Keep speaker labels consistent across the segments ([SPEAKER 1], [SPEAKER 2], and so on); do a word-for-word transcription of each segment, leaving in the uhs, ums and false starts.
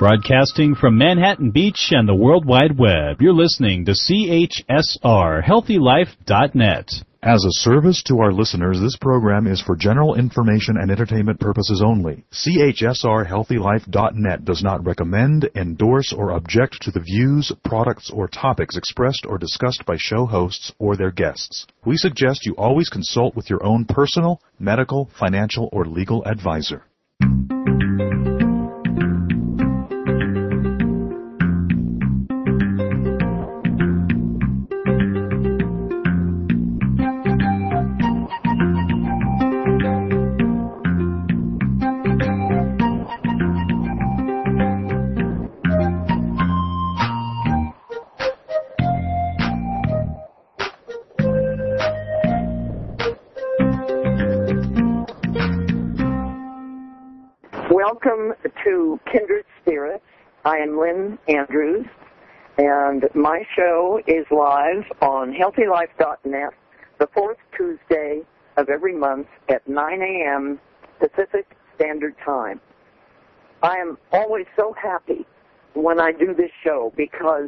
[SPEAKER 1] Broadcasting from Manhattan Beach and the World Wide Web, you're listening to C H S R Healthy Life dot net.
[SPEAKER 2] As a service to our listeners, this program is for general information and entertainment purposes only. C H S R Healthy Life dot net does not recommend, endorse, or object to the views, products, or topics expressed or discussed by show hosts or their guests. We suggest you always consult with your own personal, medical, financial, or legal advisor.
[SPEAKER 3] Welcome to Kindred Spirits. I am Lynn Andrews, and my show is live on Healthy Life dot net the fourth Tuesday of every month at nine a.m. Pacific Standard Time. I am always so happy when I do this show because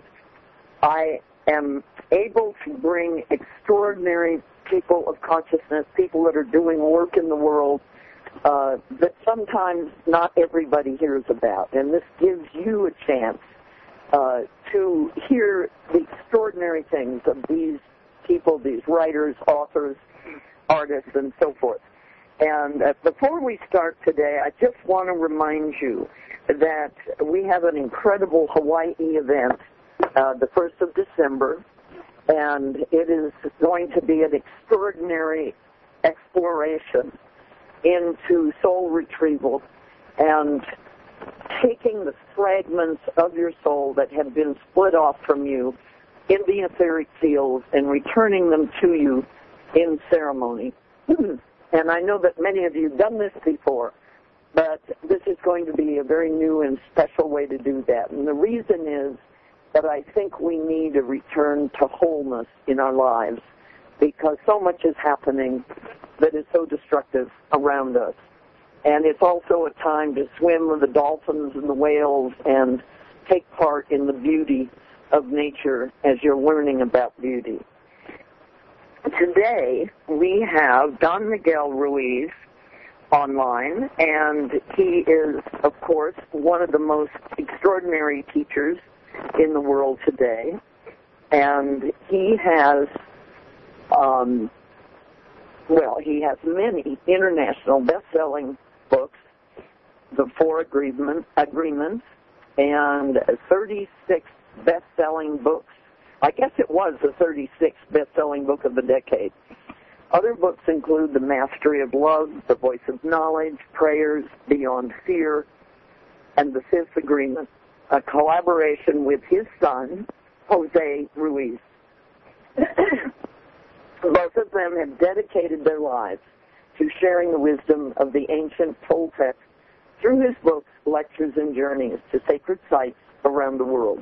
[SPEAKER 3] I am able to bring extraordinary people of consciousness, people that are doing work in the world Uh, that sometimes not everybody hears about. And this gives you a chance uh, to hear the extraordinary things of these people, these writers, authors, artists, and so forth. And uh, before we start today, I just want to remind you that we have an incredible Hawaii event uh, the first of December, and it is going to be an extraordinary exploration into soul retrieval and taking the fragments of your soul that have been split off from you in the etheric fields and returning them to you in ceremony. And I know that many of you have done this before, but this is going to be a very new and special way to do that. And the reason is that I think we need a return to wholeness in our lives because so much is happening that is so destructive around us. And it's also a time to swim with the dolphins and the whales and take part in the beauty of nature as you're learning about beauty. Today, we have Don Miguel Ruiz online, and he is, of course, one of the most extraordinary teachers in the world today. And he has um, Well, he has many international best-selling books, the Four Agreement, Agreements, and thirty-six best-selling books. I guess it was the thirty-sixth best-selling book of the decade. Other books include The Mastery of Love, The Voice of Knowledge, Prayers Beyond Fear, and The Fifth Agreement, a collaboration with his son, Jose Ruiz. Both of them have dedicated their lives to sharing the wisdom of the ancient Toltec through his books, lectures, and journeys to sacred sites around the world.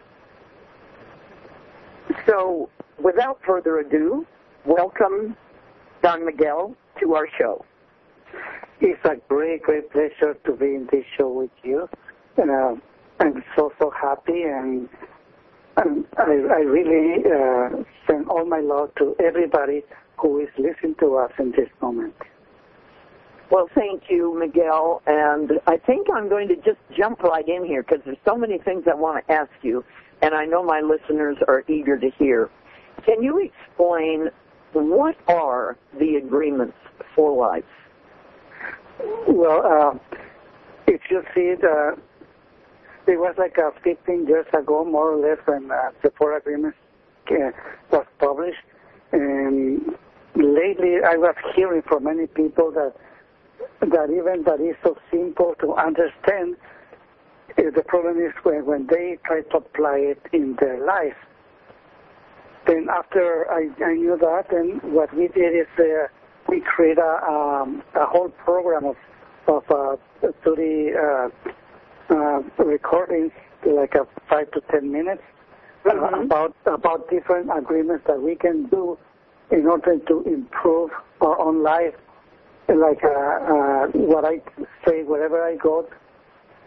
[SPEAKER 3] So, without further ado, welcome Don Miguel to our show.
[SPEAKER 4] It's a great, great pleasure to be in this show with you. Uh, I'm so, so happy, and And I, I really uh, send all my love to everybody who is listening to us in this moment.
[SPEAKER 3] Well, thank you, Miguel. And I think I'm going to just jump right in here because there's so many things I want to ask you, and I know my listeners are eager to hear. Can you explain what are the agreements for life?
[SPEAKER 4] Well, uh, if you see the It was like uh, fifteen years ago, more or less, when uh, the Four Agreements uh, was published. And lately, I was hearing from many people that that even that is so simple to understand. Uh, the problem is when, when they try to apply it in their life. Then after I, I knew that, and what we did is uh, we created a, um, a whole program of of uh, thirty. Uh, Uh, recordings, like a five to ten minutes, uh, mm-hmm. about about different agreements that we can do in order to improve our own life. Like uh, uh, what I say, wherever I go,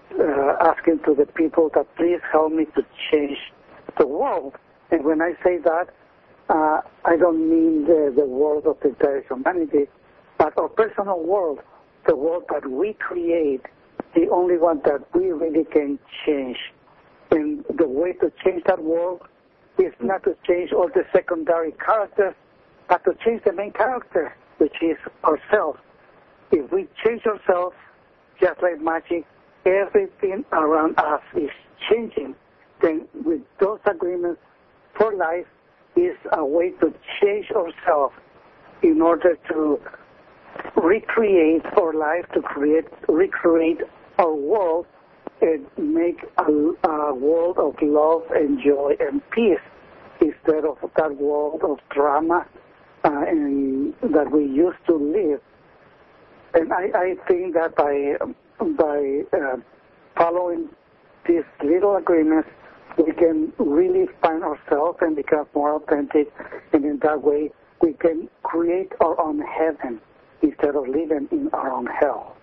[SPEAKER 4] uh, asking to the people that please help me to change the world. And when I say that, uh, I don't mean the, the world of the entire humanity, but our personal world, the world that we create, the only one that we really can change. And the way to change that world is not to change all the secondary characters, but to change the main character, which is ourselves. If we change ourselves, just like magic, everything around us is changing. Then with those agreements for life is a way to change ourselves in order to recreate our life, to create, recreate our world and make a, a world of love and joy and peace instead of that world of drama uh, and that we used to live. And I, I think that by by uh, following these little agreements, we can really find ourselves and become more authentic, and in that way, we can create our own heaven instead of living in our own hell.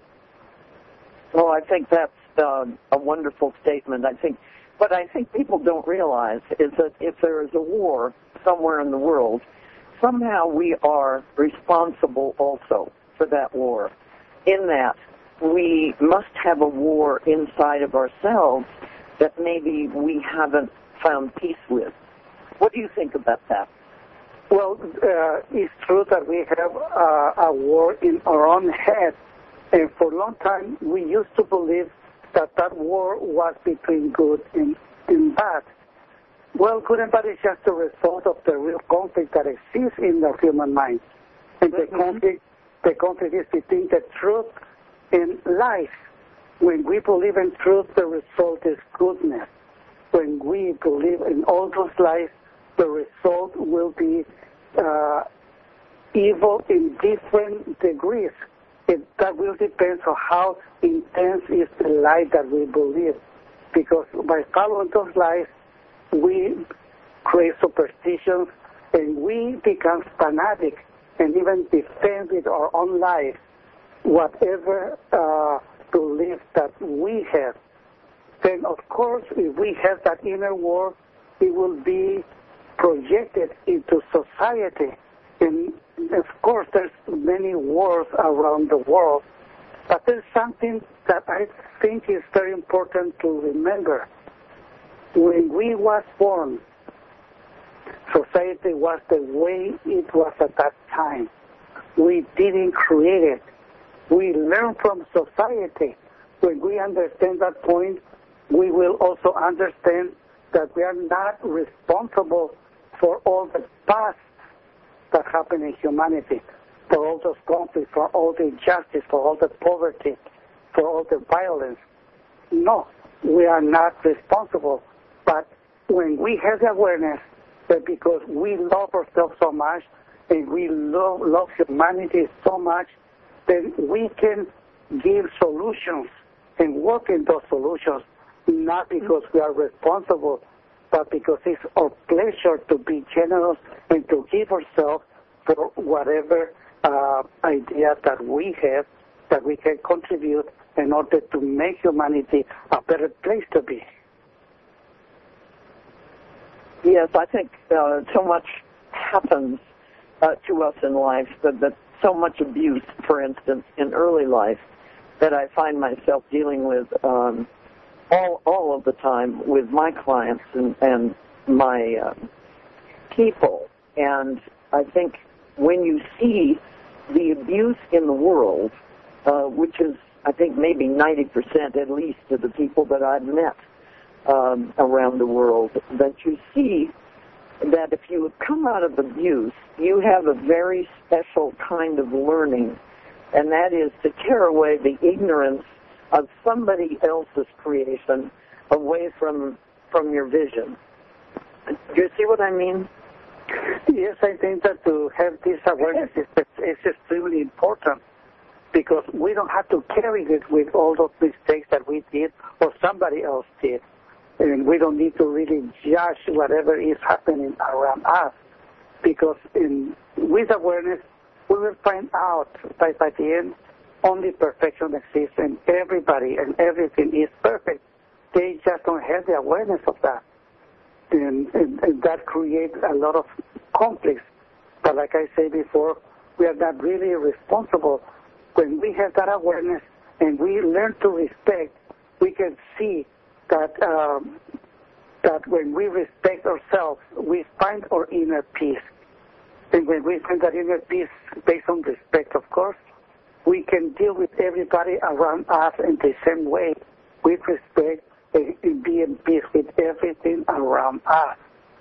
[SPEAKER 3] Well, I think that's uh, a wonderful statement. I think, what I think people don't realize is that if there is a war somewhere in the world, somehow we are responsible also for that war. In that, we must have a war inside of ourselves that maybe we haven't found peace with. What do you think about that?
[SPEAKER 4] Well, uh, it's true that we have uh, a war in our own head, and for a long time we used to believe that that war was between good and, and bad. Well, good and bad is just a result of the real conflict that exists in the human mind. And the mm-hmm. conflict, the conflict is between the truth and lies. When we believe in truth, the result is goodness. When we believe in all those lies, the result will be uh, evil in different degrees. It, that will depend on how intense is the lie that we believe. Because by following those lies, we create superstitions and we become fanatic and even defend with our own life whatever uh, belief that we have. Then, of course, if we have that inner war, it will be projected into society. And, of course, there's many wars around the world. But there's something that I think is very important to remember. When we was born, society was the way it was at that time. We didn't create it. We learn from society. When we understand that point, we will also understand that we are not responsible for all the past that happened in humanity, for all those conflicts, for all the injustice, for all the poverty, for all the violence. No, we are not responsible. But when we have the awareness that because we love ourselves so much and we love, love humanity so much, then we can give solutions and work in those solutions, not because we are responsible, but because it's our pleasure to be generous and to give ourselves for whatever uh, idea that we have that we can contribute in order to make humanity a better place to be.
[SPEAKER 3] Yes, I think uh, so much happens uh, to us in life, that, that so much abuse, for instance, in early life, that I find myself dealing with um, all all of the time with my clients and, and my uh, people. And I think when you see the abuse in the world, uh, which is, I think, maybe ninety percent at least of the people that I've met um, around the world, that you see that if you come out of abuse, you have a very special kind of learning, and that is to tear away the ignorance of somebody else's creation away from from your vision. Do you see what I mean?
[SPEAKER 4] Yes, I think that to have this awareness is, is extremely important, because we don't have to carry it with all those mistakes that we did or somebody else did. And we don't need to really judge whatever is happening around us, because in, with awareness, we will find out by, by the end only perfection exists and everybody and everything is perfect. They just don't have the awareness of that. And, and, and that creates a lot of conflicts. But like I said before, we are not really responsible. When we have that awareness and we learn to respect, we can see that um, that when we respect ourselves, we find our inner peace. And when we find that inner peace based on respect, of course, we can deal with everybody around us in the same way, with respect, and be in peace with everything around us.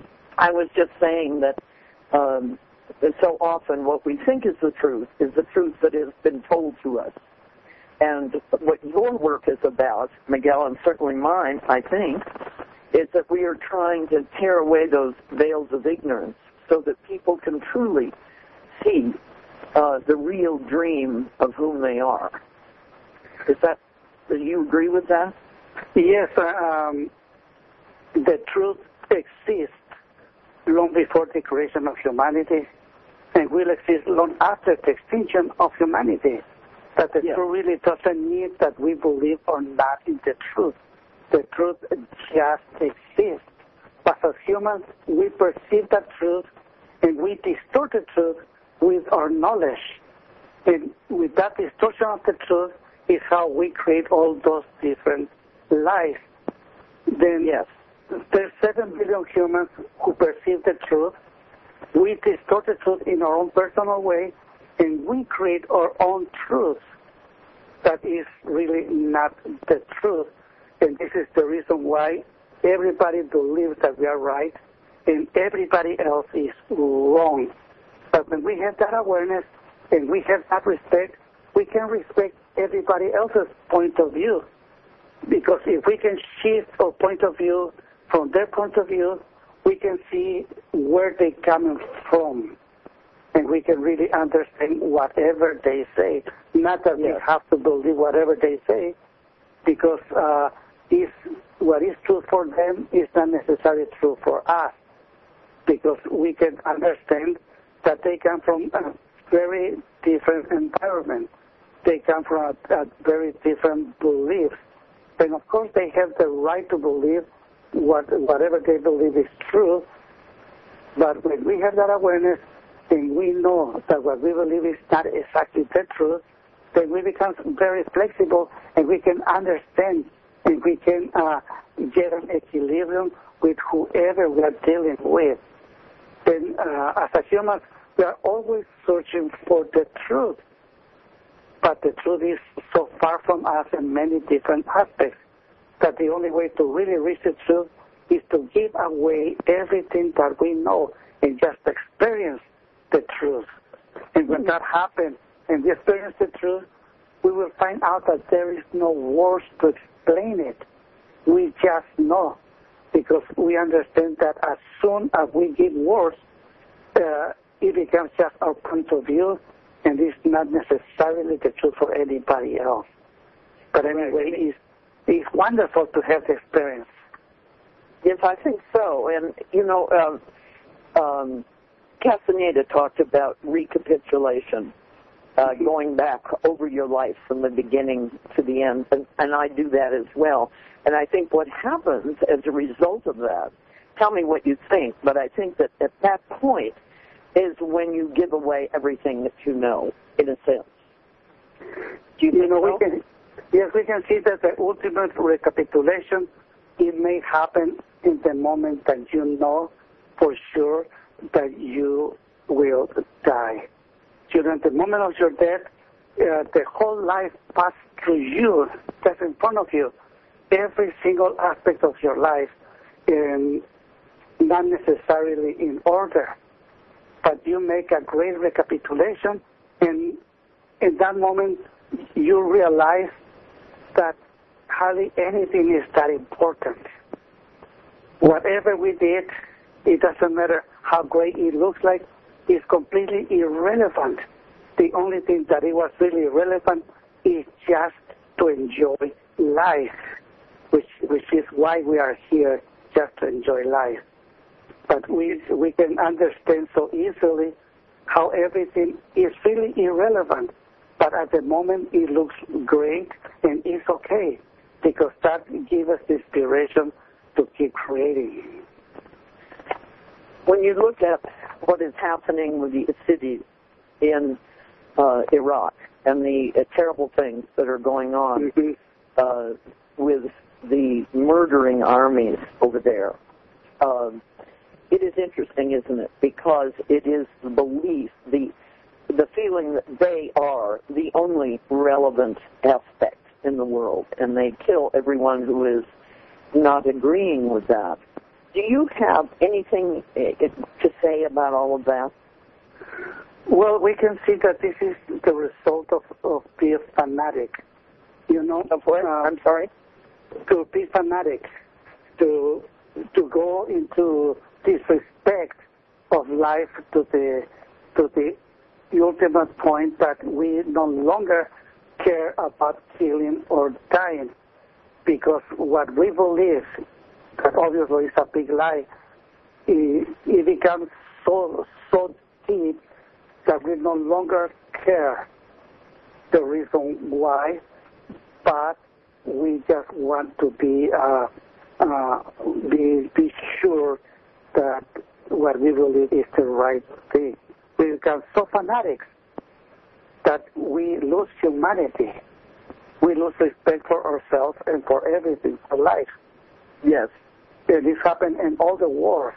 [SPEAKER 3] I was just saying that um, so often what we think is the truth is the truth that has been told to us. And what your work is about, Miguel, and certainly mine, I think, is that we are trying to tear away those veils of ignorance so that people can truly see uh, the real dream of whom they are. Is that, do you agree with that?
[SPEAKER 4] Yes, um, the truth exists long before the creation of humanity and will exist long after the extinction of humanity. That the yes. truth really doesn't mean that we believe or not in the truth. The truth just exists. But as humans, we perceive that truth and we distort the truth with our knowledge. And with that distortion of the truth is how we create all those different lies. Then yes, there's seven billion humans who perceive the truth. We distort the truth in our own personal way, and we create our own truth that is really not the truth. And this is the reason why everybody believes that we are right and everybody else is wrong. But when we have that awareness and we have that respect, we can respect everybody else's point of view. Because if we can shift our point of view from their point of view, we can see where they're coming from. And we can really understand whatever they say. Not that yes. we have to believe whatever they say, because uh, is, what is true for them is not necessarily true for us. Because we can understand that they come from a very different environment. They come from a, a very different beliefs. And of course, they have the right to believe what, whatever they believe is true. But when we have that awareness and we know that what we believe is not exactly the truth, then we become very flexible and we can understand and we can uh, get an equilibrium with whoever we are dealing with. And uh, as a human, we are always searching for the truth. But the truth is so far from us in many different aspects that the only way to really reach the truth is to give away everything that we know and just experience the truth. And when that happens and we experience the truth, we will find out that there is no words to explain it. We just know, because we understand that as soon as we give words, uh, it becomes just our point of view, and it's not necessarily the truth for anybody else. But anyway, it's, it's wonderful to have the experience.
[SPEAKER 3] Yes, I think so. And, you know, um, um, Castaneda talked about recapitulation, uh, mm-hmm. going back over your life from the beginning to the end, and, and I do that as well. And I think what happens as a result of that, tell me what you think, but I think that at that point is when you give away everything that you know, in a sense. Do you,
[SPEAKER 4] you know,
[SPEAKER 3] so?
[SPEAKER 4] we can, yes, we can see that the ultimate recapitulation, it may happen in the moment that you know for sure that you will die. During the moment of your death, uh, the whole life passed through you, just in front of you. Every single aspect of your life, um, not necessarily in order, but you make a great recapitulation, and in that moment you realize that hardly anything is that important. Whatever we did, it doesn't matter how great it looks like, it's completely irrelevant. The only thing that it was really relevant is just to enjoy life, which which is why we are here, just to enjoy life. But we we can understand so easily how everything is really irrelevant. But But at the moment, it looks great, and it's okay, because that gives us inspiration to keep creating.
[SPEAKER 3] When you look at what is happening with the cities in uh, Iraq and the uh, terrible things that are going on
[SPEAKER 4] Mm-hmm.
[SPEAKER 3] uh, with the murdering armies over there, um, it is interesting, isn't it? Because it is the belief, the the feeling that they are the only relevant aspect in the world, and they kill everyone who is not agreeing with that. Do you have anything to say about all of that?
[SPEAKER 4] Well, we can see that this is the result of, of being fanatic. You know,
[SPEAKER 3] Of what?
[SPEAKER 4] uh,
[SPEAKER 3] I'm sorry?
[SPEAKER 4] to be fanatic, to to go into disrespect of life to the to the ultimate point that we no longer care about killing or dying, because what we believe, that obviously is a big lie, it, it becomes so so deep that we no longer care the reason why, but we just want to be uh, uh, be be sure that what we believe is the right thing. We become so fanatics that we lose humanity. We lose respect for ourselves and for everything, for life.
[SPEAKER 3] Yes.
[SPEAKER 4] And this happened in all the wars.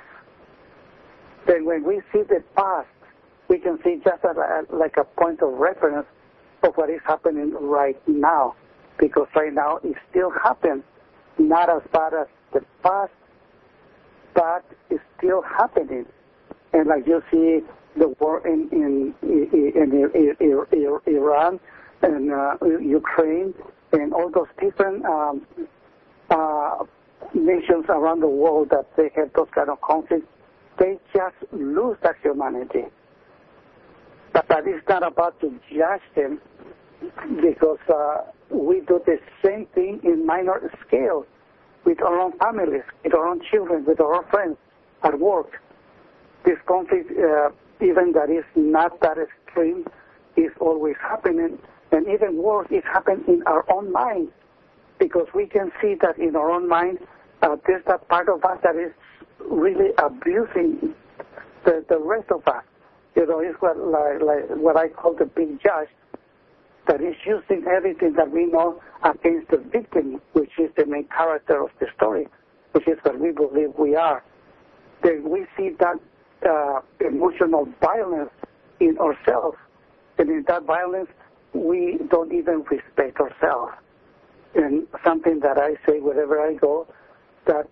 [SPEAKER 4] Then when we see the past, we can see just as a, like a point of reference of what is happening right now. Because right now it still happens, not as bad as the past, but it's still happening. And like you see the war in in, in, in, in, in Iran and uh, Ukraine and all those different um, uh, nations around the world that they have those kind of conflicts, they just lose that humanity. But that is not about to judge them, because uh, we do the same thing in minor scale with our own families, with our own children, with our own friends at work. This conflict, uh, even that is not that extreme, is always happening, and even worse, it happens in our own mind, because we can see that in our own mind, uh, there's that part of us that is really abusing the, the rest of us. You know, it's what, like, like what I call the big judge, that is using everything that we know against the victim, which is the main character of the story, which is what we believe we are. Then we see that uh, emotional violence in ourselves, and in that violence, we don't even respect ourselves. And something that I say wherever I go, that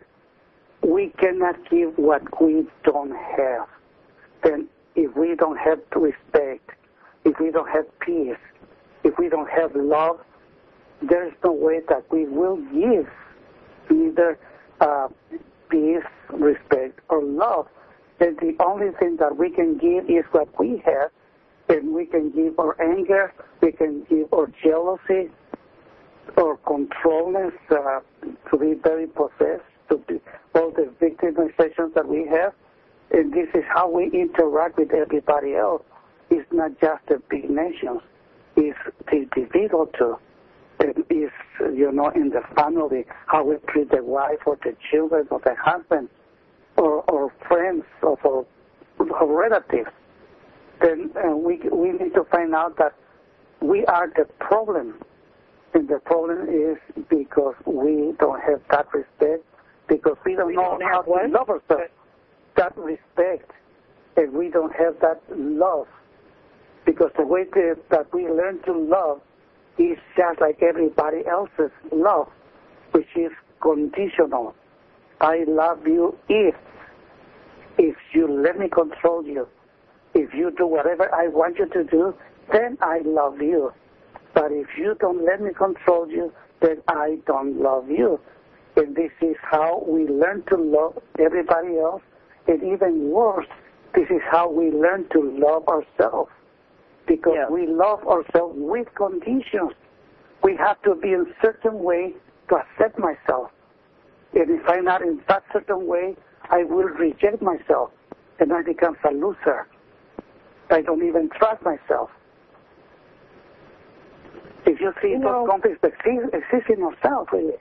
[SPEAKER 4] we cannot give what we don't have. Then if we don't have respect, if we don't have peace, if we don't have love, there is no way that we will give either uh, peace, respect, or love. And the only thing that we can give is what we have, and we can give our anger, we can give our jealousy, or controlness, uh, to be very possessed, to be all the victimizations that we have. And this is how we interact with everybody else. It's not just the big nations. It's the individual too. It is, you know, in the family, how we treat the wife or the children or the husband or, or friends or, or, or relatives. Then uh, we we need to find out that we are the problem. And the problem is because we don't have that respect, because we don't
[SPEAKER 3] we
[SPEAKER 4] know
[SPEAKER 3] don't
[SPEAKER 4] how
[SPEAKER 3] have what?
[SPEAKER 4] to love ourselves. That respect, and we don't have that love. Because the way to, that we learn to love is just like everybody else's love, which is conditional. I love you if, if you let me control you. If you do whatever I want you to do, then I love you. But if you don't let me control you, then I don't love you. And this is how we learn to love everybody else. And even worse, this is how we learn to love ourselves. Because
[SPEAKER 3] yeah.
[SPEAKER 4] we love ourselves with conditions. We have to be in a certain way to accept myself. And if I'm not in that certain way, I will reject myself. And I become a loser. I don't even trust myself. you see
[SPEAKER 3] You
[SPEAKER 4] those
[SPEAKER 3] know-
[SPEAKER 4] conflicts exist, exist in ourselves, really.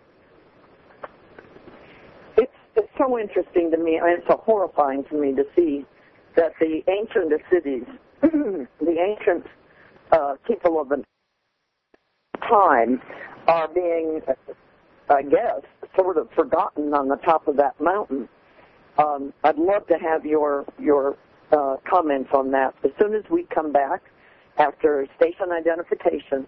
[SPEAKER 3] It's, it's so interesting to me, and it's so horrifying to me to see that the ancient cities, the ancient uh, people of the time are being, I guess, sort of forgotten on the top of that mountain. Um, I'd love to have your your uh, comments on that as soon as we come back after station identification.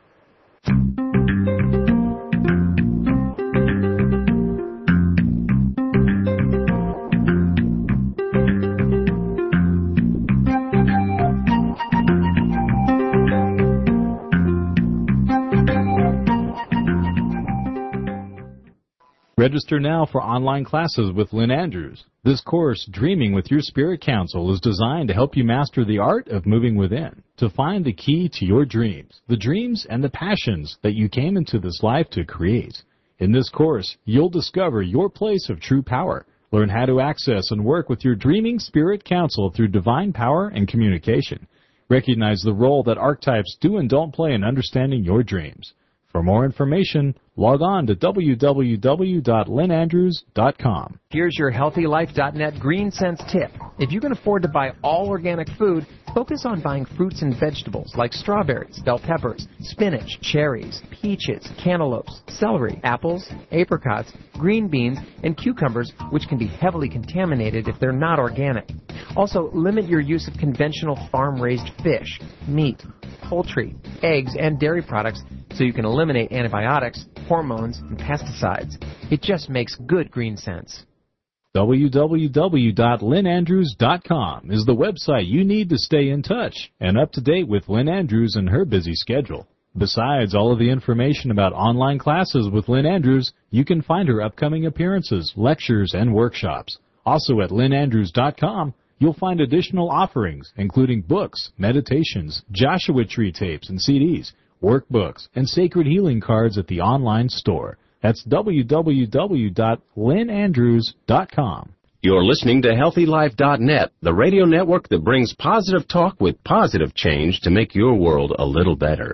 [SPEAKER 1] Register now for online classes with Lynn Andrews. This course, Dreaming with Your Spirit Council, is designed to help you master the art of moving within, to find the key to your dreams, the dreams and the passions that you came into this life to create. In this course, you'll discover your place of true power, learn how to access and work with your dreaming spirit council through divine power and communication. Recognize the role that archetypes do and don't play in understanding your dreams. For more information, log on to w w w dot lynn andrews dot com.
[SPEAKER 5] Here's your healthy life dot net Green Sense tip. If you can afford to buy all organic food, focus on buying fruits and vegetables like strawberries, bell peppers, spinach, cherries, peaches, cantaloupes, celery, apples, apricots, green beans, and cucumbers, which can be heavily contaminated if they're not organic. Also, limit your use of conventional farm-raised fish, meat, poultry, eggs, and dairy products so you can eliminate antibiotics, hormones, and pesticides. It just makes good green sense.
[SPEAKER 1] w w w dot lynn andrews dot com is the website you need to stay in touch and up to date with Lynn Andrews and her busy schedule. Besides all of the information about online classes with Lynn Andrews, you can find her upcoming appearances, lectures, and workshops. Also at lynn andrews dot com, you'll find additional offerings, including books, meditations, Joshua Tree tapes and C Ds, workbooks, and sacred healing cards at the online store. That's w w w dot lynn andrews dot com.
[SPEAKER 6] You're listening to healthy life dot net, the radio network that brings positive talk with positive change to make your world a little better.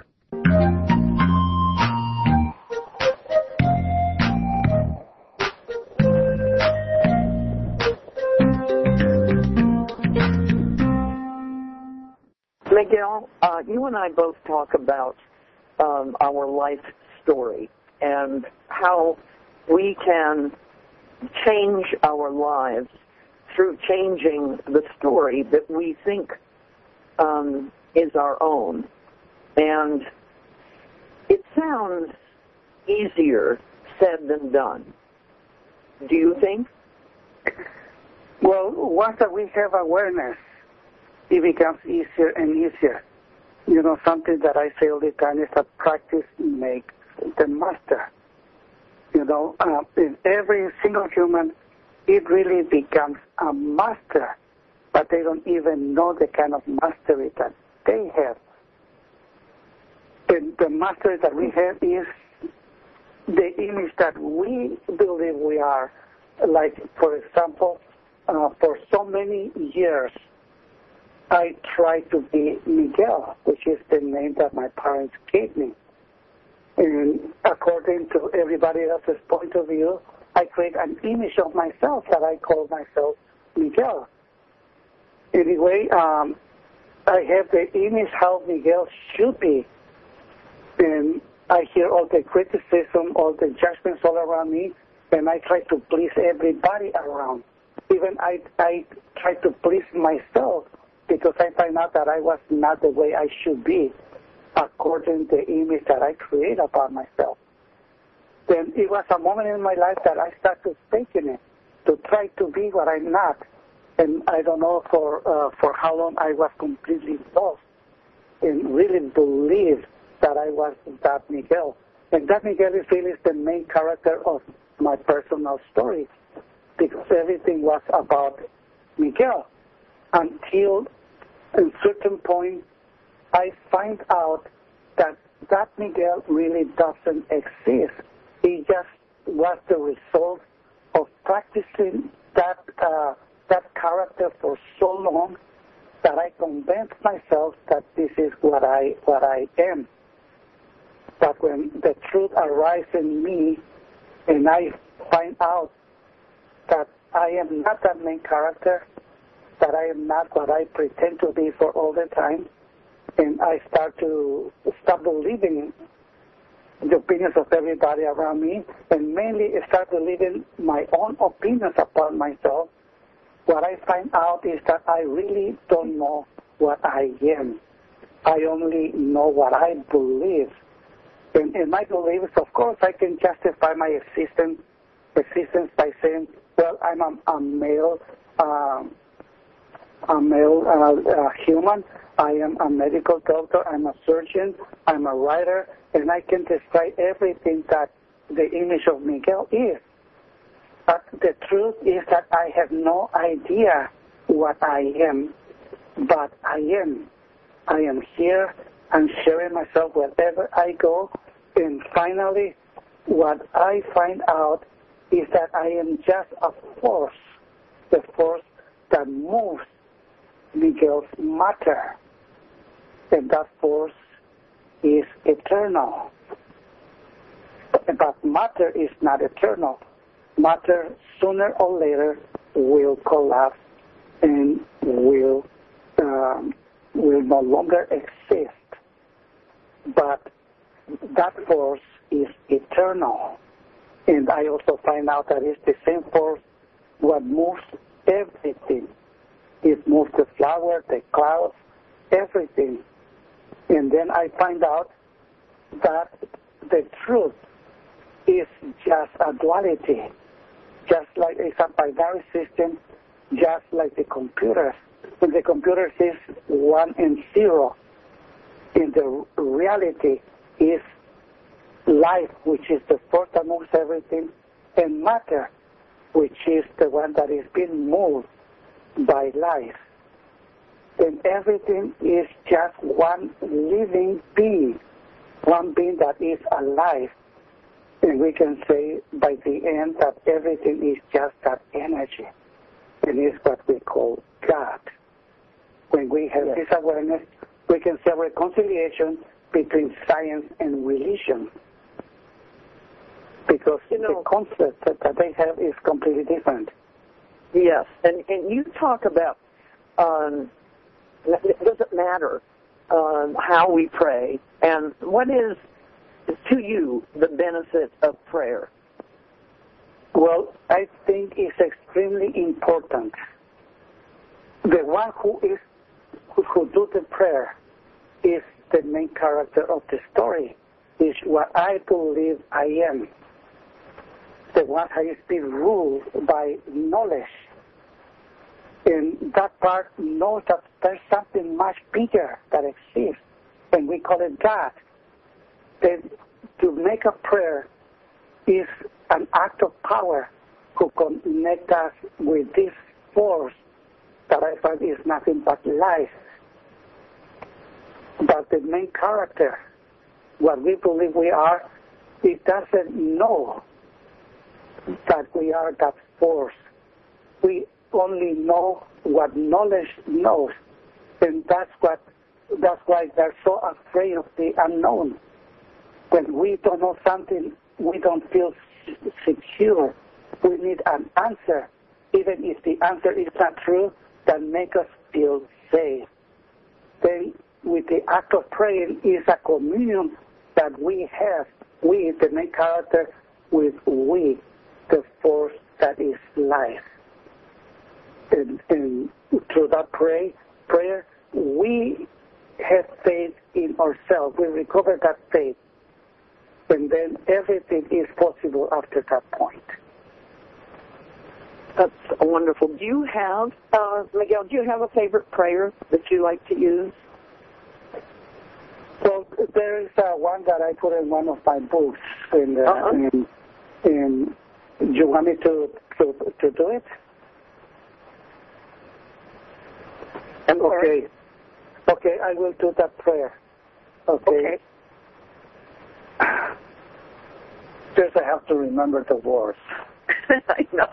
[SPEAKER 3] Miguel, uh, you and I both talk about um, our life story and how we can change our lives through changing the story that we think um, is our own. And it sounds easier said than done. Do you think?
[SPEAKER 4] Well, once that we have awareness, it becomes easier and easier. You know, something that I say all the time is that practice makes the master. You know, uh, in every single human, it really becomes a master, but they don't even know the kind of mastery that they have. The, the mastery that we have is the image that we believe we are. Like, for example, uh, for so many years, I tried to be Miguel, which is the name that my parents gave me. And according to everybody else's point of view, I create an image of myself that I call myself Miguel. Anyway, um, I have the image how Miguel should be. And I hear all the criticism, all the judgments all around me, and I try to please everybody around. Even I, I try to please myself, because I find out that I was not the way I should be, according to the image that I create about myself. Then it was a moment in my life that I started faking it, to try to be what I'm not. And I don't know for uh, for how long I was completely lost and really believed that I was that Miguel. And that Miguel is really the main character of my personal story, because everything was about Miguel. Until at a certain point, I find out that that Miguel really doesn't exist. He just was the result of practicing that uh, that character for so long that I convinced myself that this is what I what I am. But when the truth arrives in me and I find out that I am not that main character, that I am not what I pretend to be for all the time, and I start to stop believing the opinions of everybody around me, and mainly start believing my own opinions about myself, what I find out is that I really don't know what I am. I only know what I believe. And in my beliefs, of course, I can justify my existence, existence by saying, well, I'm a, a male, um, a male uh, uh, human. I am a medical doctor. I'm a surgeon. I'm a writer, and I can describe everything that the image of Miguel is. But the truth is that I have no idea what I am, but I am. I am here. I'm sharing myself wherever I go, and finally, what I find out is that I am just a force, the force that moves Miguel's matter, and that force is eternal. But matter is not eternal. Matter, sooner or later, will collapse and will um, will no longer exist. But that force is eternal. And I also find out that it's the same force what moves everything. It moves the flower, the clouds, everything. And then I find out that the truth is just a duality, just like it's a binary system, just like the computer. When the computer says one and zero, in the reality is life, which is the force that moves everything, and matter, which is the one that is being moved by life. And everything is just one living being, one being that is alive. And we can say by the end that everything is just that energy. And it's what we call God. When we have yes. this awareness, we can say reconciliation between science and religion. Because you know, the concept that, that they have is completely different.
[SPEAKER 3] Yes, and, and you talk about, um, it doesn't matter um, how we pray, and what is, to you, the benefit of prayer?
[SPEAKER 4] Well, I think it's extremely important. The one who is who, who do the prayer is the main character of the story, is what I believe I am. The one who is being ruled by knowledge. And that part knows that there's something much bigger that exists, and we call it God. Then to make a prayer is an act of power to connect us with this force that I find is nothing but life. But the main character, what we believe we are, it doesn't know that we are that force. We only know what knowledge knows, and that's what that's why they're so afraid of the unknown. When we don't know something, we don't feel secure. We need an answer, even if the answer is not true, that make us feel safe. Then, with the act of praying, is a communion that we have, we, the main character, with we, the force that is life. And, and through that pray, prayer, we have faith in ourselves. We recover that faith. And then everything is possible after that point.
[SPEAKER 3] That's wonderful. Do you have, uh, Miguel, do you have a favorite prayer that you like to use?
[SPEAKER 4] Well, there is uh, one that I put in one of my books. And, uh, uh-huh. and, and do you want me to, to, to do it?
[SPEAKER 3] I'm sorry.
[SPEAKER 4] Okay. Okay, I will do that prayer. Okay.
[SPEAKER 3] Okay.
[SPEAKER 4] Just I have to remember the words.
[SPEAKER 3] I know.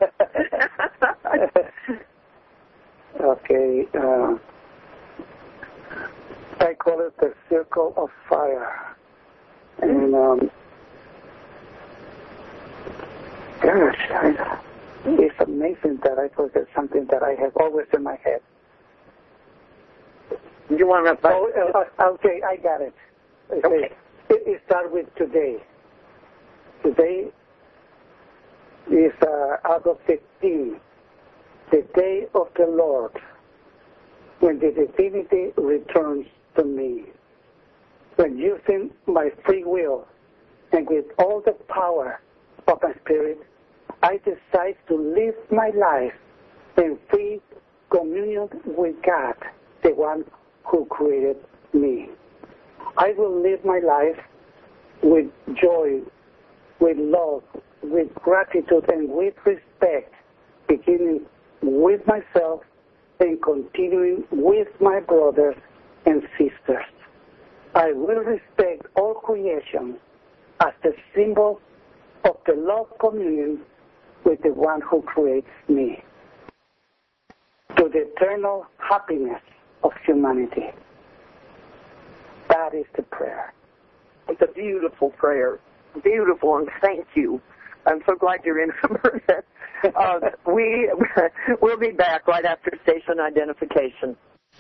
[SPEAKER 4] Okay. Uh, I call it the circle of fire. It's amazing that I forget something that I have always in my head.
[SPEAKER 3] You want to?
[SPEAKER 4] Oh, uh, okay, I got it.
[SPEAKER 3] Okay.
[SPEAKER 4] It, it starts with today. Today is uh, August fifteenth, the day of the Lord, when the divinity returns to me. When using my free will and with all the power of my spirit, I decide to live my life in free communion with God, the one who created me. I will live my life with joy, with love, with gratitude, and with respect, beginning with myself and continuing with my brothers and sisters. I will respect all creation as the symbol of the love communion with the one who creates me, to the eternal happiness of humanity. That is the prayer.
[SPEAKER 3] It's a beautiful prayer. Beautiful, and thank you. I'm so glad you remembered it. Uh, we, we'll be back right after station identification.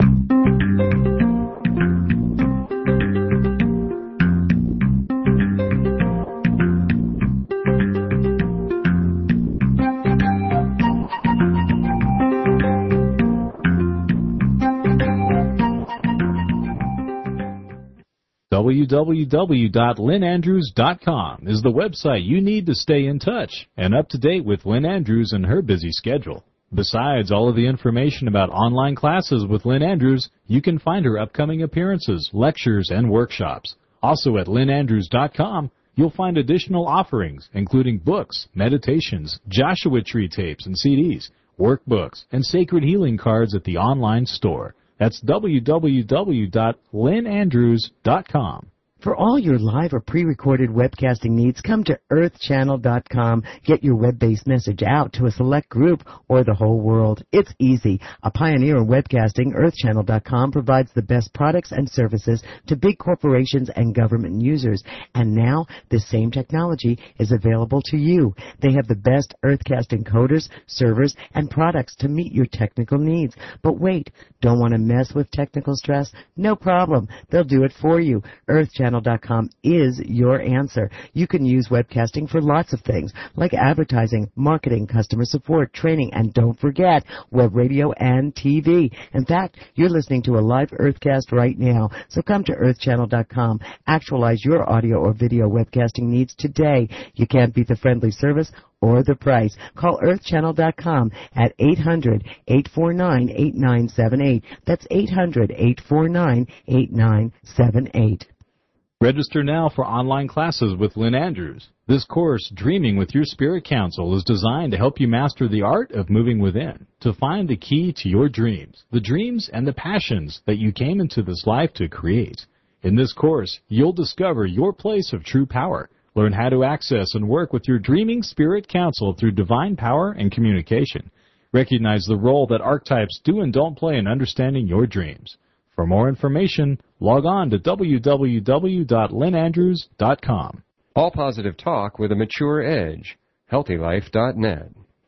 [SPEAKER 1] w w w dot lynn andrews dot com is the website you need to stay in touch and up to date with Lynn Andrews and her busy schedule. Besides all of the information about online classes with Lynn Andrews, you can find her upcoming appearances, lectures, and workshops. Also at lynn andrews dot com, you'll find additional offerings, including books, meditations, Joshua Tree tapes and C Ds, workbooks, and sacred healing cards at the online store. That's w w w dot lynn andrews dot com.
[SPEAKER 7] For all your live or pre-recorded webcasting needs, come to earth channel dot com. Get your web-based message out to a select group or the whole world. It's easy. A pioneer in webcasting, earth channel dot com provides the best products and services to big corporations and government users. And now, this same technology is available to you. They have the best Earthcast encoders, servers, and products to meet your technical needs. But wait, don't want to mess with technical stress? No problem. They'll do it for you. earth channel dot com is your answer. You can use webcasting for lots of things, like advertising, marketing, customer support, training, and don't forget, web radio and T V. In fact, you're listening to a live Earthcast right now, so come to earth channel dot com. Actualize your audio or video webcasting needs today. You can't beat the friendly service or the price. Call earth channel dot com at eight hundred, eight four nine, eight nine seven eight. That's eight hundred, eight four nine, eight nine seven eight.
[SPEAKER 1] Register now for online classes with Lynn Andrews. This course, Dreaming with Your Spirit Council, is designed to help you master the art of moving within, to find the key to your dreams, the dreams and the passions that you came into this life to create. In this course, you'll discover your place of true power, learn how to access and work with your dreaming spirit council through divine power and communication. Recognize the role that archetypes do and don't play in understanding your dreams. For more information, log on to w w w dot lynn andrews dot com.
[SPEAKER 8] All positive talk with a mature edge. healthy life dot net.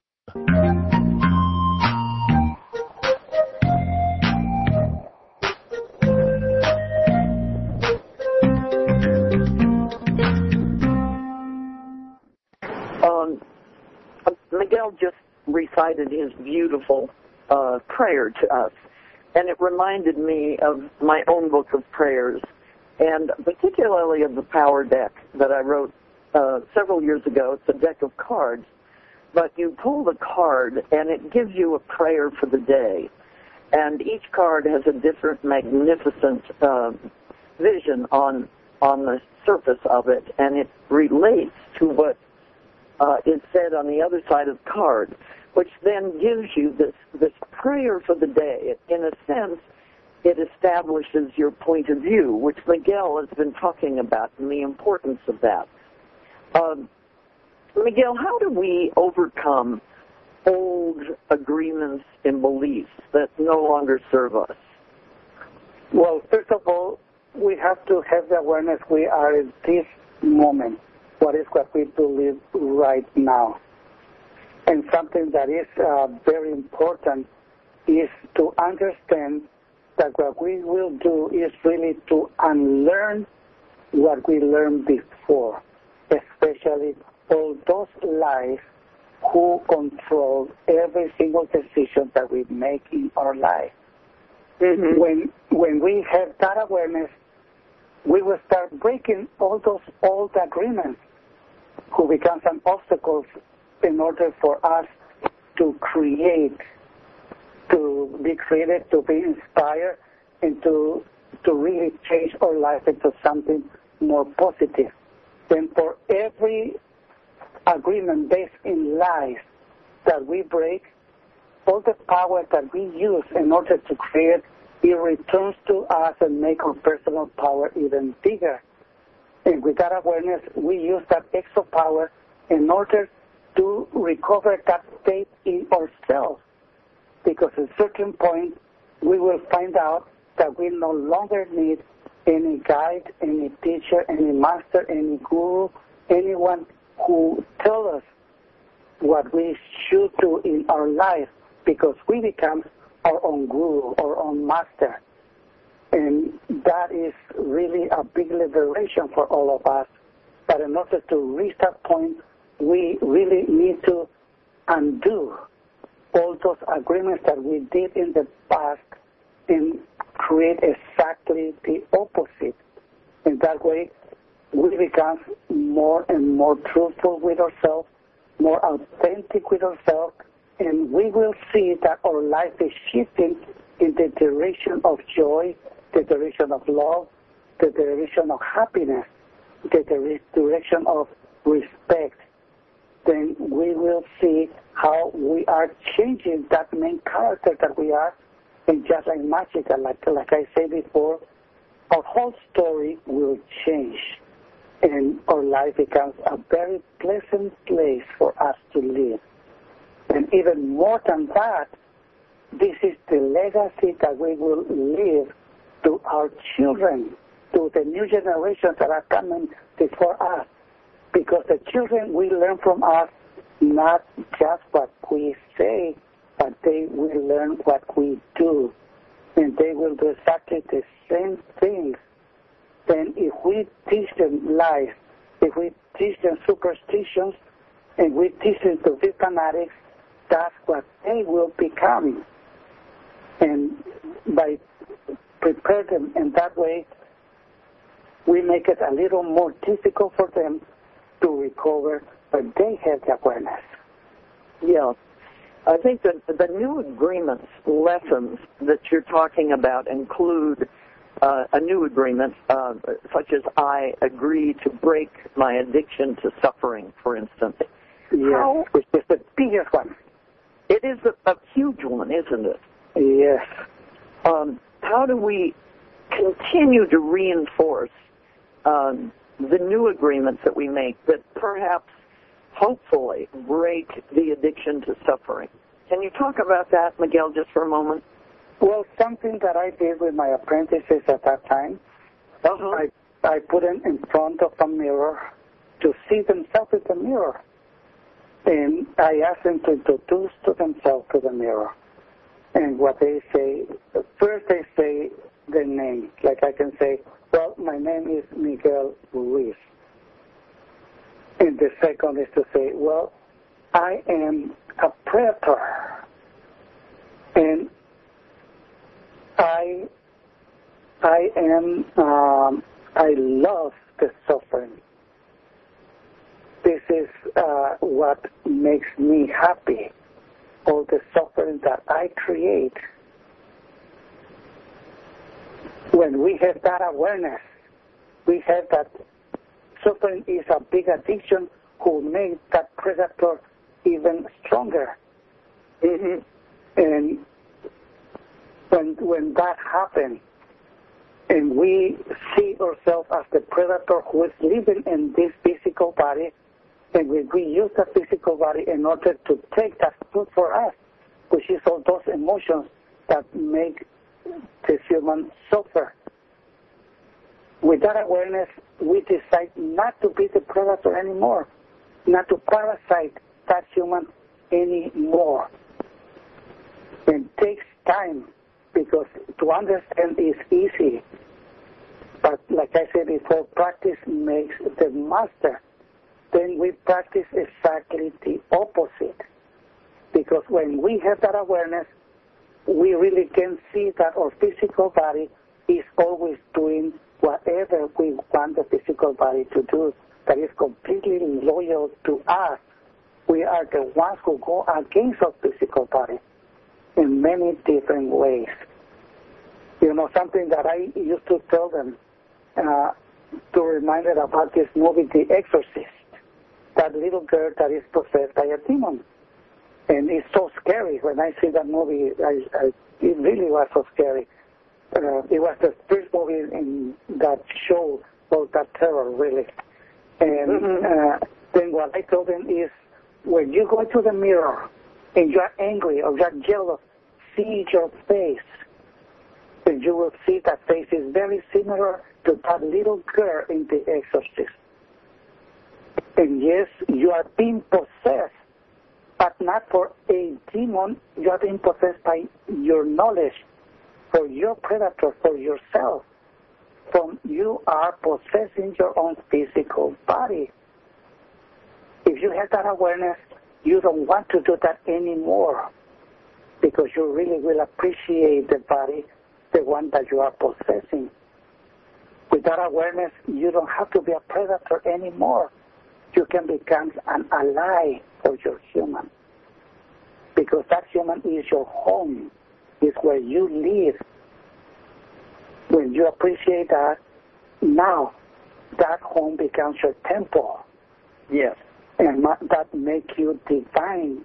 [SPEAKER 3] Um, Miguel just recited his beautiful uh, prayer to us. And it reminded me of my own book of prayers, and particularly of the Power Deck that I wrote uh, several years ago. It's a deck of cards, but you pull the card, and it gives you a prayer for the day. And each card has a different magnificent uh, vision on on the surface of it, and it relates to what uh, is said on the other side of the card, which then gives you this, this prayer for the day. It, in a sense, it establishes your point of view, which Miguel has been talking about, and the importance of that. Um, Miguel, how do we overcome old agreements and beliefs that no longer serve us?
[SPEAKER 4] Well, first of all, we have to have the awareness we are in this moment. What is what we believe right now? And something that is uh, very important is to understand that what we will do is really to unlearn what we learned before, especially all those lies who control every single decision that we make in our life. Mm-hmm. When when we have that awareness, we will start breaking all those old agreements who becomes an obstacle in order for us to create, to be created, to be inspired, and to to really change our life into something more positive. Then for every agreement based in lies that we break, all the power that we use in order to create, it returns to us and make our personal power even bigger. And with that awareness, we use that extra power in order to recover that state in ourselves. Because at a certain point, we will find out that we no longer need any guide, any teacher, any master, any guru, anyone who tells us what we should do in our life, because we become our own guru, our own master. And that is really a big liberation for all of us. But in order to reach that point, we really need to undo all those agreements that we did in the past and create exactly the opposite. In that way, we become more and more truthful with ourselves, more authentic with ourselves, and we will see that our life is shifting in the direction of joy, the direction of love, the direction of happiness, the direction of respect. Then we will see how we are changing that main character that we are, and just like magic, like, like I said before, our whole story will change, and our life becomes a very pleasant place for us to live. And even more than that, this is the legacy that we will leave to our children, to the new generations that are coming before us. Because the children will learn from us not just what we say, but they will learn what we do. And they will do exactly the same things. Then if we teach them lies, if we teach them superstitions, and we teach them to be fanatics, that's what they will become. And by preparing them in that way, we make it a little more difficult for them to recover, but they have the awareness.
[SPEAKER 3] Yeah. I think that the new agreements lessons that you're talking about include uh, a new agreement, uh, such as I agree to break my addiction to suffering, for instance.
[SPEAKER 4] Yes, How, which is the biggest one.
[SPEAKER 3] It is a, a huge one, isn't it?
[SPEAKER 4] Yes.
[SPEAKER 3] Um, how do we continue to reinforce um, the new agreements that we make that perhaps, hopefully, break the addiction to suffering? Can you talk about that, Miguel, just for a moment?
[SPEAKER 4] Well, something that I did with my apprentices at that time, uh-huh. I, I put them in front of a mirror to see themselves in the mirror. And I asked them to introduce to themselves to the mirror. And what they say, first they say their name. Like I can say, well, my name is Miguel Ruiz. And the second is to say, well, I am a predator. And I, I am, um, I love the suffering. This is uh, what makes me happy, all the suffering that I create. When we have that awareness, we have that suffering is a big addiction who makes that predator even stronger. Mm-hmm. And when, when that happens, and we see ourselves as the predator who is living in this physical body, and we, we use the physical body in order to take that food for us, which is all those emotions that make the human suffer. With that awareness, we decide not to be the predator anymore, not to parasite that human anymore. It takes time because to understand is easy. But like I said before, practice makes the master. Then we practice exactly the opposite. Because when we have that awareness, we really can see that our physical body is always doing whatever we want the physical body to do, that is completely loyal to us. We are the ones who go against our physical body in many different ways. You know, something that I used to tell them uh, to remind them about this movie, The Exorcist, that little girl that is possessed by a demon. And it's so scary. When I see that movie, I, I, it really was so scary. Uh, it was the first movie in that show about that terror, really. And mm-hmm. uh, then what I told them is, when you go to the mirror and you're angry or you're jealous, see your face. And you will see that face is very similar to that little girl in The Exorcist. And yes, you are being possessed, but not for a demon. You are being possessed by your knowledge, for your predator, for yourself. From you are possessing your own physical body. If you have that awareness, you don't want to do that anymore, because you really will appreciate the body, the one that you are possessing. With that awareness, you don't have to be a predator anymore. You can become an ally for your human, because that human is your home, is where you live. When you appreciate that, now that home becomes your temple.
[SPEAKER 3] Yes.
[SPEAKER 4] And that makes you divine.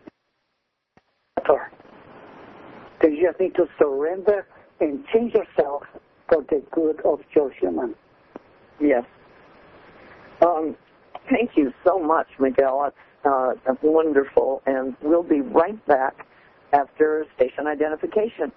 [SPEAKER 4] Then you just need to surrender and change yourself for the good of your human.
[SPEAKER 3] Yes. Um, thank you so much, Miguel. It's uh, wonderful. And we'll be right back after station identification.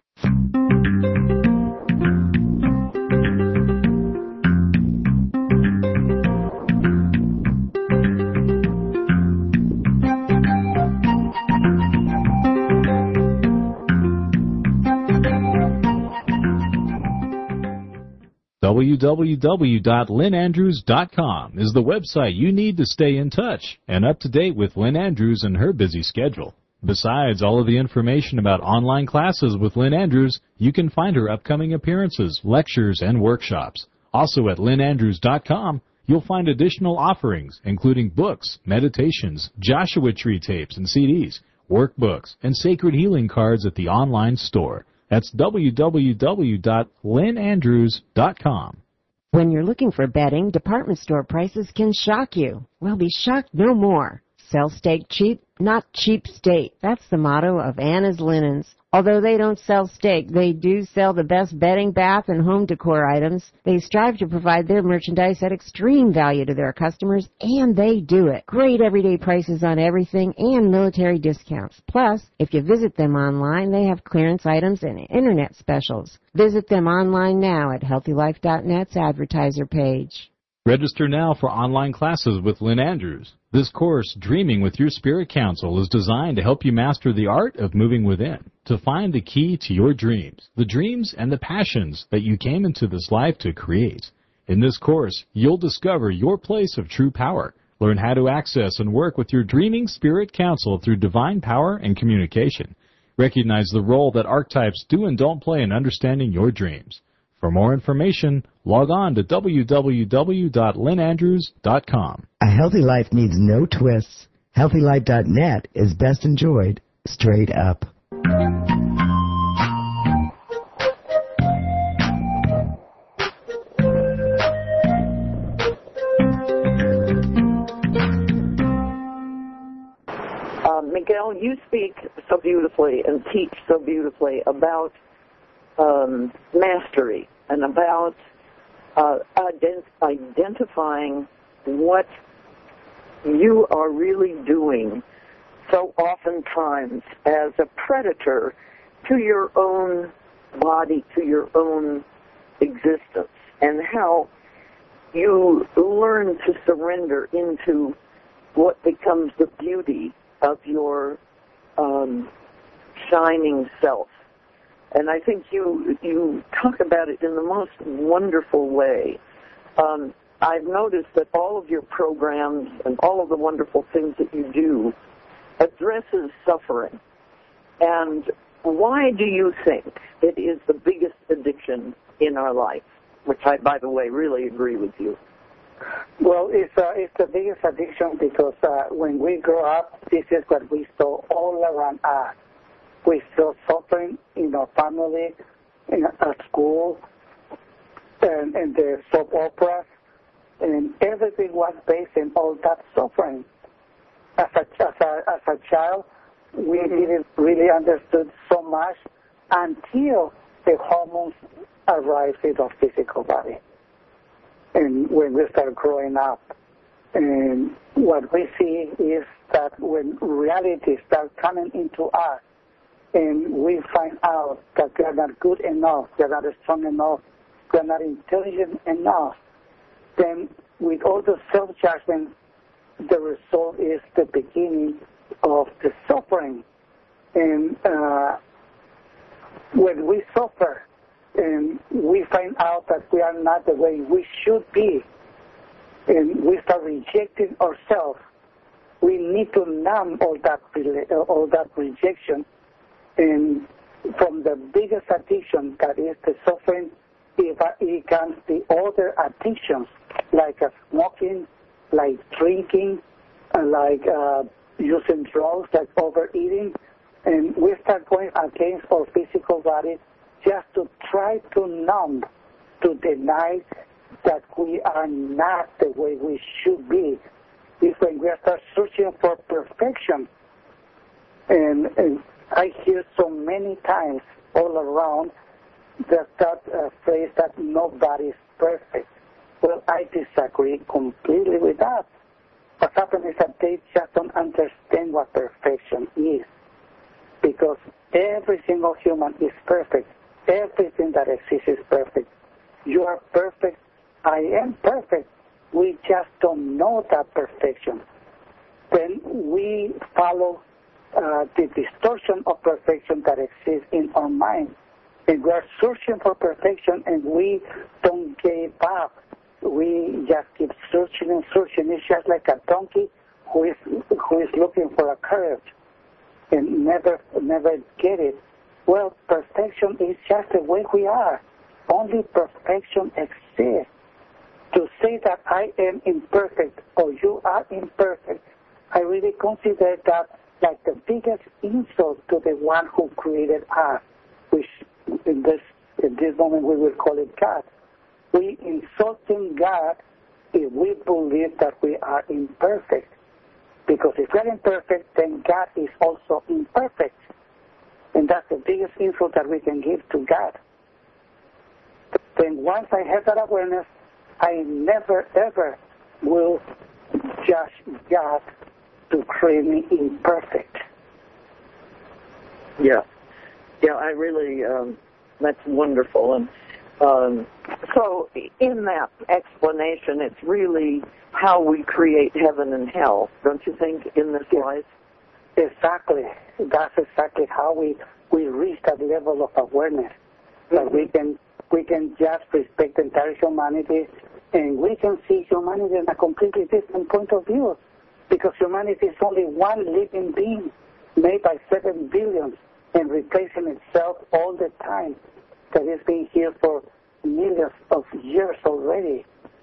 [SPEAKER 1] w w w dot lynn andrews dot com is the website you need to stay in touch and up to date with Lynn Andrews and her busy schedule. Besides all of the information about online classes with Lynn Andrews, you can find her upcoming appearances, lectures, and workshops. Also at lynn andrews dot com, you'll find additional offerings, including books, meditations, Joshua Tree tapes and C Ds, workbooks, and sacred healing cards at the online store. That's w w w dot lynn andrews dot com.
[SPEAKER 9] When you're looking for bedding, department store prices can shock you. Well, be shocked no more. Sell steak cheap, not cheap state. That's the motto of Anna's Linens. Although they don't sell steak, they do sell the best bedding, bath, and home decor items. They strive to provide their merchandise at extreme value to their customers, and they do it. Great everyday prices on everything and military discounts. Plus, if you visit them online, they have clearance items and internet specials. Visit them online now at healthy life dot net's advertiser page.
[SPEAKER 1] Register now for online classes with Lynn Andrews. This course, Dreaming with Your Spirit Council, is designed to help you master the art of moving within, to find the key to your dreams, the dreams and the passions that you came into this life to create. In this course, you'll discover your place of true power, learn how to access and work with your dreaming spirit council through divine power and communication. Recognize the role that archetypes do and don't play in understanding your dreams. For more information, log on to w w w dot lynn andrews dot com.
[SPEAKER 7] A healthy life needs no twists. healthy life dot net is best enjoyed straight up.
[SPEAKER 3] Uh, Miguel, you speak so beautifully and teach so beautifully about Um, mastery and about uh, ident- identifying what you are really doing so oftentimes as a predator to your own body, to your own existence, and how you learn to surrender into what becomes the beauty of your shining self. And I think you you talk about it in the most wonderful way. Um, I've noticed that all of your programs and all of the wonderful things that you do addresses suffering. And why do you think it is the biggest addiction in our life? Which I, by the way, really agree with you.
[SPEAKER 4] Well, it's, uh, it's the biggest addiction because uh, when we grow up, this is what we saw all around us. We saw suffering in our family, in, at school, and, and the soap operas, and everything was based on all that suffering. As a, as a, as a child, we mm-hmm. didn't really understood so much until the hormones arrived in our physical body. And when we start growing up, and what we see is that when reality starts coming into us, and we find out that we are not good enough, we are not strong enough, we are not intelligent enough, then with all the self-judgment, the result is the beginning of the suffering. And uh, when we suffer, and we find out that we are not the way we should be, and we start rejecting ourselves, we need to numb all that all that rejection. And from the biggest addiction, that is the suffering, it comes the other addictions, like uh, smoking, like drinking, uh, like uh, using drugs, like overeating, and we start going against our physical body just to try to numb, to deny that we are not the way we should be. It's when we start searching for perfection. And, and I hear so many times all around that, that uh, phrase that nobody is perfect. Well, I disagree completely with that. What happens is that they just don't understand what perfection is. Because every single human is perfect. Everything that exists is perfect. You are perfect. I am perfect. We just don't know that perfection. Then we follow uh, the distortion of perfection that exists in our mind. And we are searching for perfection, and we don't give up. We just keep searching and searching. It's just like a donkey who is who is looking for a curve and never never get it. Well, perfection is just the way we are. Only perfection exists. To say that I am imperfect or you are imperfect, I really consider that like the biggest insult to the one who created us, which in this in this moment we will call it God. We insulting God if we believe that we are imperfect. Because if we are imperfect, then God is also imperfect. And that's the biggest insult that we can give to God. Then once I have that awareness, I never, ever will judge God to create me imperfect.
[SPEAKER 3] Yeah. Yeah, I really, um, that's wonderful. And um, so in that explanation, it's really how we create heaven and hell, don't you think, in this life?
[SPEAKER 4] Exactly. That's exactly how we, we reach that level of awareness. Mm-hmm. That we can we can just respect the entire humanity, and we can see humanity in a completely different point of view. Because humanity is only one living being made by seven billions and replacing itself all the time. That has been here for millions of years already.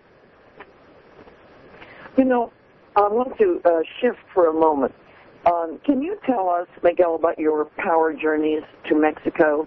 [SPEAKER 3] You know, I want to uh, shift for a moment. Um, can you tell us, Miguel, about your power journeys to Mexico?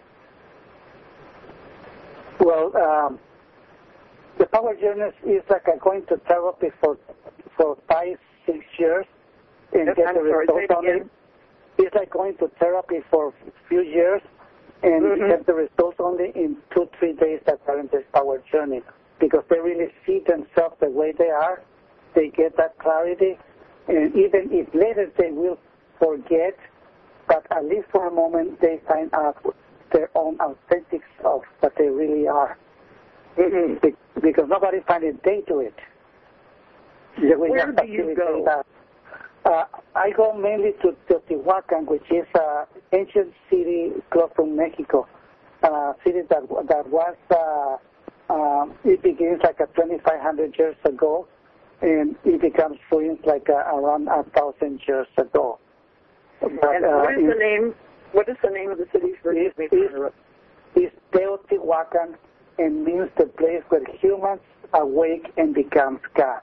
[SPEAKER 4] Well, um, the power journeys is like I'm going to therapy for for five, six years and
[SPEAKER 3] yes,
[SPEAKER 4] get
[SPEAKER 3] I'm
[SPEAKER 4] the
[SPEAKER 3] sorry,
[SPEAKER 4] results on it. It's like going to therapy for a few years and mm-hmm. get the results only in two, three days that are in this power journey, because they really see themselves the way they are. They get that clarity, and even if later they will forget, but at least for a moment they find out their own authentic self, what they really are. Mm-hmm. Because nobody finds a day to it.
[SPEAKER 3] Where do you go?
[SPEAKER 4] Uh, I go mainly to Teotihuacan, which is an ancient city close to Mexico. Uh, city that that was uh, um, it begins like a twenty-five hundred years ago, and it becomes ruins like uh, around a thousand years ago. But,
[SPEAKER 3] and
[SPEAKER 4] uh,
[SPEAKER 3] what is the name? What is the name of the city?
[SPEAKER 4] It's, it's, it's Teotihuacan, and means the place where humans awake and becomes God.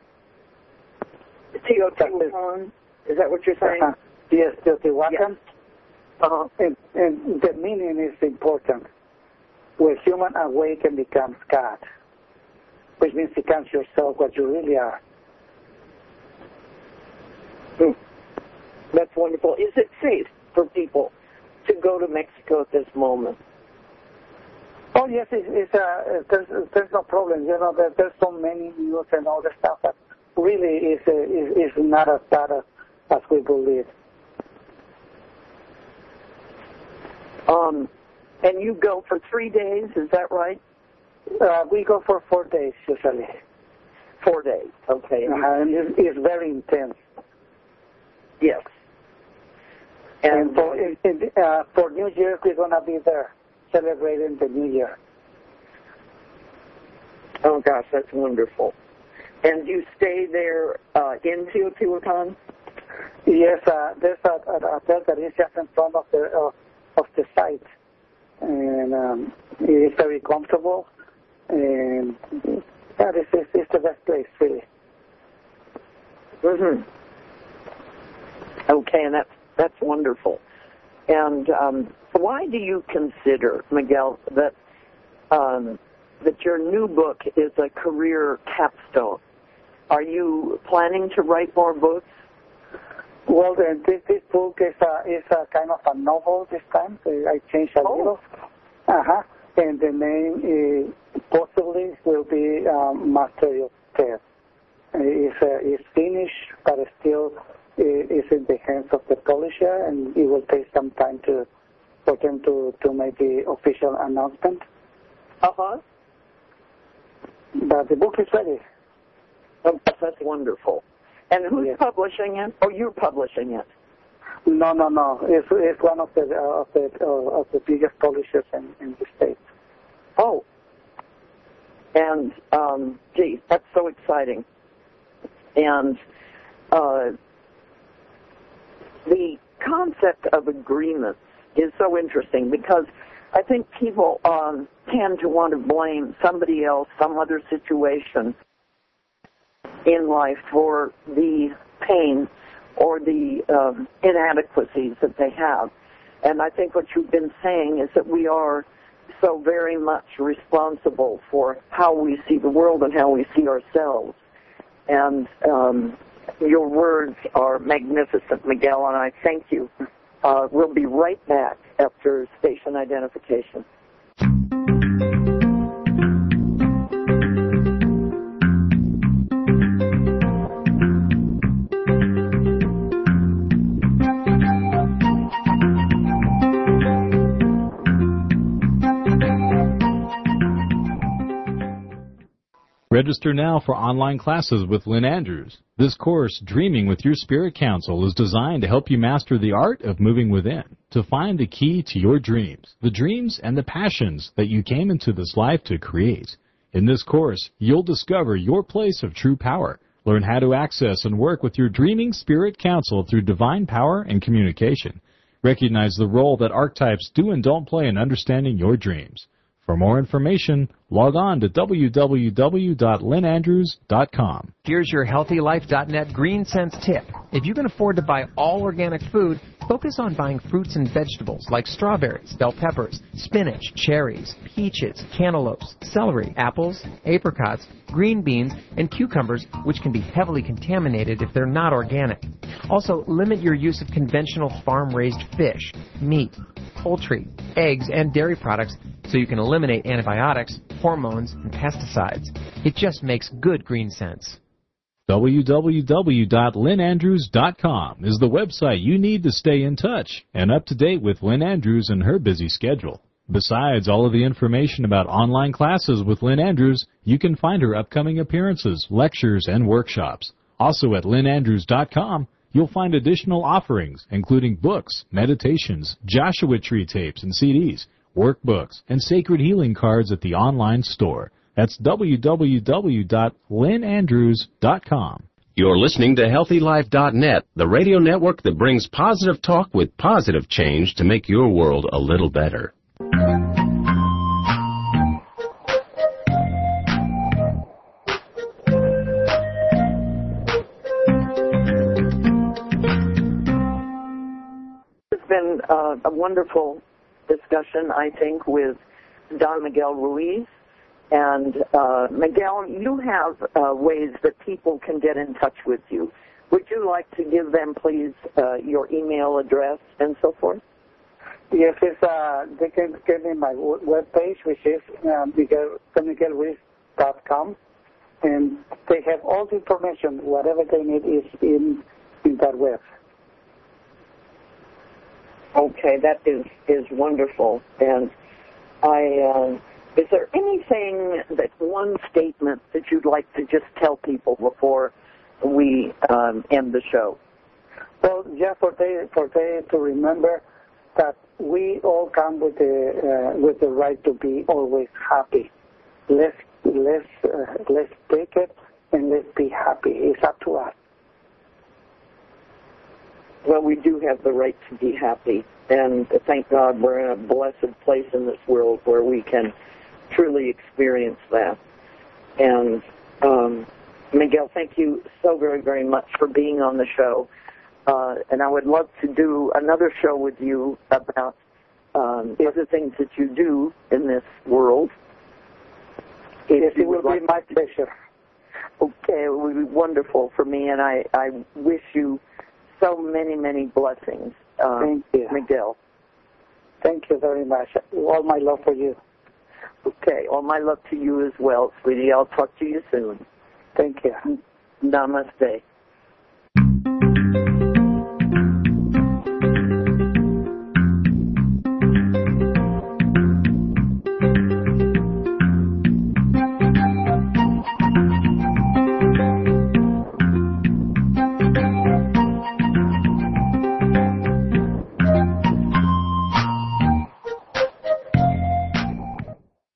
[SPEAKER 3] Teotihuacan. Is that what you're saying?
[SPEAKER 4] Uh-huh. Yes, Teotihuacan.
[SPEAKER 3] Yes. Uh-huh.
[SPEAKER 4] And, and the meaning is important. Where human awake and becomes God, which means becomes yourself what you really are.
[SPEAKER 3] Hmm. That's wonderful. Is it safe for people to go to Mexico at this moment?
[SPEAKER 4] Oh yes, it's, it's uh, there's there's no problem. You know, there, there's so many news and all the stuff that really is uh, is, is not as bad as, as we believe.
[SPEAKER 3] Um, and you go for three days, is that right?
[SPEAKER 4] Uh, we go for four days usually.
[SPEAKER 3] Four days, okay.
[SPEAKER 4] Uh, and it's, it's very intense.
[SPEAKER 3] Yes.
[SPEAKER 4] And, and for in, in, uh, for New Year, we're gonna be there celebrating the New Year.
[SPEAKER 3] Oh gosh, that's wonderful. And you stay there uh, in Teotihuacan?
[SPEAKER 4] Yes, uh, there's a, a, a hotel that is just in front of the uh, of the site, and um, it is very comfortable, and yeah, this is it's the best place, really.
[SPEAKER 3] Mm-hmm. Okay, and that's that's wonderful. And um, why do you consider, Miguel, that um, that your new book is a career capstone? Are you planning to write more books?
[SPEAKER 4] Well, the, this, this book is a, is a kind of a novel this time. So I changed a
[SPEAKER 3] oh.
[SPEAKER 4] little. Uh-huh. And the name is, possibly will be um, Master Your Test. It's, uh, it's finished, but it still is in the hands of the publisher, and it will take some time to for them to, to make the official announcement.
[SPEAKER 3] Uh-huh.
[SPEAKER 4] But the book is ready.
[SPEAKER 3] Oh, that's wonderful. And who's yes. publishing it? Oh, you're publishing it.
[SPEAKER 4] No, no, no. It's, it's one of the uh, of the uh, of the biggest publishers in, in the States.
[SPEAKER 3] Oh. And um, gee, that's so exciting. And uh, the concept of agreements is so interesting because I think people um, tend to want to blame somebody else, some other situation in life for the pain or the um, inadequacies that they have. And I think what you've been saying is that we are so very much responsible for how we see the world and how we see ourselves. And um, your words are magnificent, Miguel, and I thank you. Uh, we'll be right back after station identification.
[SPEAKER 1] Register now for online classes with Lynn Andrews. This course, Dreaming with Your Spirit Council, is designed to help you master the art of moving within, to find the key to your dreams, the dreams and the passions that you came into this life to create. In this course, you'll discover your place of true power, learn how to access and work with your dreaming spirit council through divine power and communication. Recognize the role that archetypes do and don't play in understanding your dreams. For more information, log on to w w w dot lynn andrews dot com.
[SPEAKER 5] Here's your healthy life dot net Green Sense tip. If you can afford to buy all organic food, focus on buying fruits and vegetables like strawberries, bell peppers, spinach, cherries, peaches, cantaloupes, celery, apples, apricots, green beans, and cucumbers, which can be heavily contaminated if they're not organic. Also, limit your use of conventional farm-raised fish, meat, poultry, eggs, and dairy products so you can eliminate antibiotics, hormones, and pesticides. It just makes good green sense.
[SPEAKER 1] w w w dot lynn andrews dot com is the website you need to stay in touch and up to date with Lynn Andrews and her busy schedule. Besides all of the information about online classes with Lynn Andrews, you can find her upcoming appearances, lectures, and workshops. Also at lynn andrews dot com, You'll find additional offerings, including books, meditations, Joshua Tree tapes and C Ds, workbooks, and sacred healing cards at the online store. That's w w w dot lynn andrews dot com.
[SPEAKER 6] You're listening to healthy life dot net, the radio network that brings positive talk with positive change to make your world a little better.
[SPEAKER 3] It's been uh, a wonderful discussion, I think, with Don Miguel Ruiz. And, uh, Miguel, you have uh, ways that people can get in touch with you. Would you like to give them, please, uh, your email address and so forth?
[SPEAKER 4] Yes, it's, uh, they can get in my webpage, which is uh, Miguel, miguel ruiz dot com. And they have all the information, whatever they need is in, in that web.
[SPEAKER 3] Okay, that is, is wonderful. And I, uh, is there anything, that one statement that you'd like to just tell people before we um, end the show?
[SPEAKER 4] Well, just for they, for they to remember that we all come with the, uh, with the right to be always happy. Let's, let's, uh, let's take it and let's be happy. It's up to us.
[SPEAKER 3] Well, we do have the right to be happy, and thank God we're in a blessed place in this world where we can truly experience that. And um, Miguel, thank you so very, very much for being on the show. Uh, and I would love to do another show with you about um, the other things that you do in this world.
[SPEAKER 4] Yes, it will be my pleasure.
[SPEAKER 3] Okay, it would be wonderful for me, and I, I wish you so many, many blessings, uh,
[SPEAKER 4] Thank you,
[SPEAKER 3] Miguel.
[SPEAKER 4] Thank you very much. All my love for you.
[SPEAKER 3] Okay, all my love to you as well, sweetie. I'll talk to you soon.
[SPEAKER 4] Thank you.
[SPEAKER 3] Namaste.